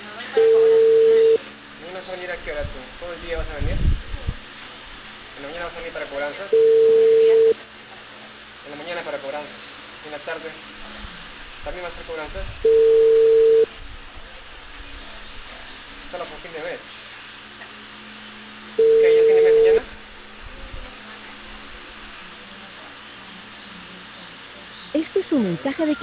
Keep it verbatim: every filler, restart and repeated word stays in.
¿Mañana vas a venir a qué hora tú? ¿Todo el día vas a venir? ¿En la mañana vas a venir para cobranzas? En la mañana para cobranzas. ¿En la tarde? ¿También vas a hacer cobranzas? Solo por fin de mes. ¿Qué? ¿Ya tiene mes mañana? Este es un mensaje de